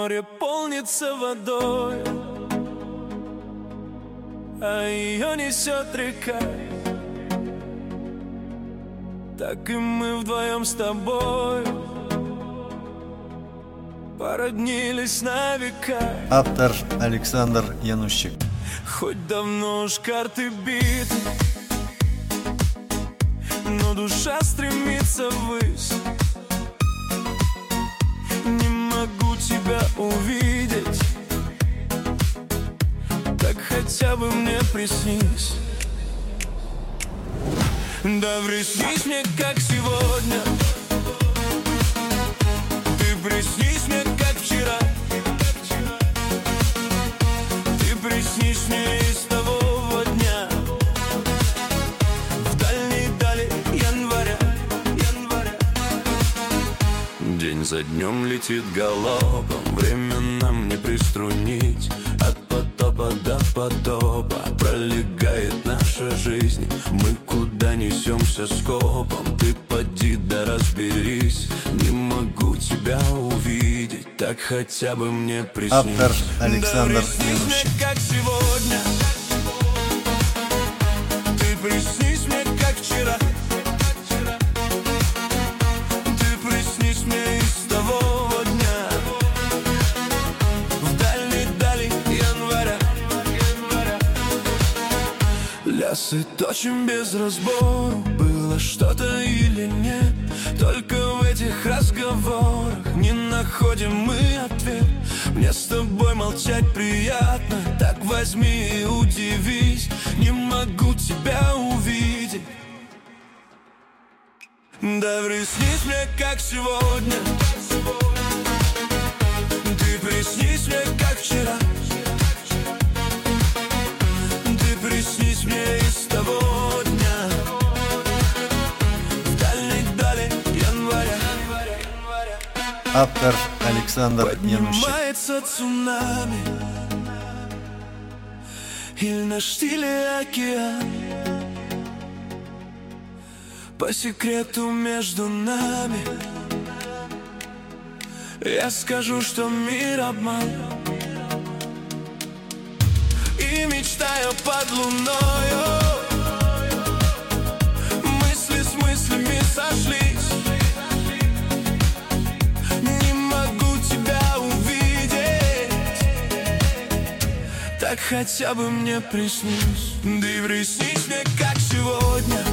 Море полнится водой, а ее несет река. Так и мы вдвоем с тобой породнились на века. Автор Александр Янущик. Хоть давно уж карты биты, но душа стремится ввысь. Не могу тебя увидеть, так хотя бы мне приснись. Да приснись мне, как сегодня, ты приснись мне, как вчера. Ты приснись мне из того дня, в дальней дали января. День за днем летит галопом, время нам не приструнить. От потопа до потопа пролегает наша жизнь. Мы куда несемся скопом, ты поди да разберись. Не могу тебя увидеть, так хотя бы мне приснись. Автор Александр Да приснись мне, как сегодня, ты приснись мне, как вчера. Ты приснись мне из того дня, в дальней дали января. Лясы точим без разбору, было что-то или нет. Только в этих разговорах не находим мы ответ. Мне с тобой молчать приятно, так возьми и удивись. Не могу тебя увидеть. Да приснись мне, как сегодня, ты приснись мне, как вчера. Ты приснись мне из того дня, в дальней дали января. Автор Александр Янущик. Поднимается цунами, или на штиле океан. По секрету между нами я скажу, что мир обман. И мечтаю под луною, мысли с мыслями сошлись. Не могу тебя увидеть, так хотя бы мне приснись. Да и приснись мне, как сегодня,